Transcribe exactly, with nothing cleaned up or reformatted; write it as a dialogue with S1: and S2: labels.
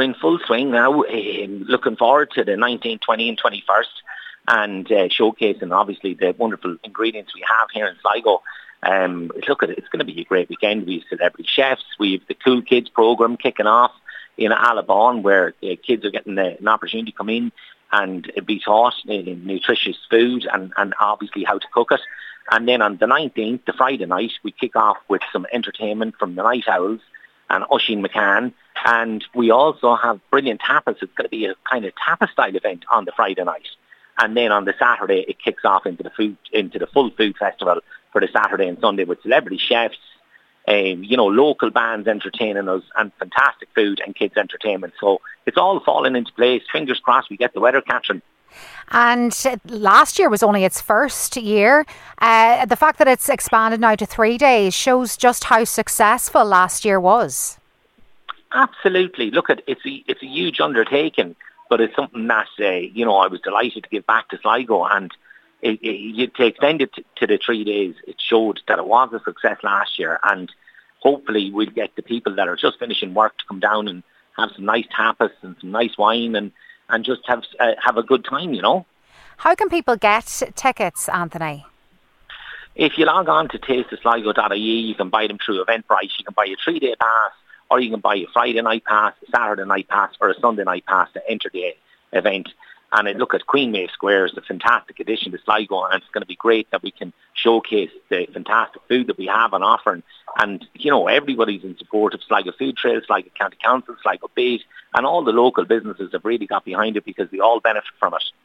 S1: in full swing now, um, looking forward to the nineteenth, twentieth and twenty-first, and uh, showcasing obviously the wonderful ingredients we have here in Sligo. Um, look at it, it's going to be a great weekend. We have celebrity chefs, we have the Cool Kids programme kicking off in Alabon, where uh, kids are getting uh, an opportunity to come in and uh, be taught uh, nutritious food and, and obviously how to cook it. And then on the nineteenth, the Friday night, we kick off with some entertainment from the Night Owls and Oisin McCann. And we also have brilliant tapas. It's going to be a kind of tapas style event on the Friday night. And then on the Saturday, it kicks off into the food, into the full food festival for the Saturday and Sunday with celebrity chefs, um, you know, local bands entertaining us, and fantastic food and kids entertainment. So it's all falling into place. Fingers crossed we get the weather catching.
S2: And last year was only its first year. Uh, the fact that it's expanded now to three days shows just how successful last year was.
S1: Absolutely. Look, at it's a, it's a huge undertaking, but it's something that, uh, you know, I was delighted to give back to Sligo, and it, it, to extend it to, to the three days, it showed that it was a success last year, and hopefully we'll get the people that are just finishing work to come down and have some nice tapas and some nice wine and, and just have uh, have a good time, you know.
S2: How can people get tickets, Anthony?
S1: If you log on to taste of sligo dot I E, you can buy them through Eventbrite. You can buy a three-day pass, or you can buy a Friday night pass, a Saturday night pass, or a Sunday night pass to enter the event. And I look at Queenmay Square as a fantastic addition to Sligo, and it's going to be great that we can showcase the fantastic food that we have on offer. And, and you know, everybody's in support of Sligo Food Trail, Sligo County Council, Sligo Bait, and all the local businesses have really got behind it because they all benefit from it.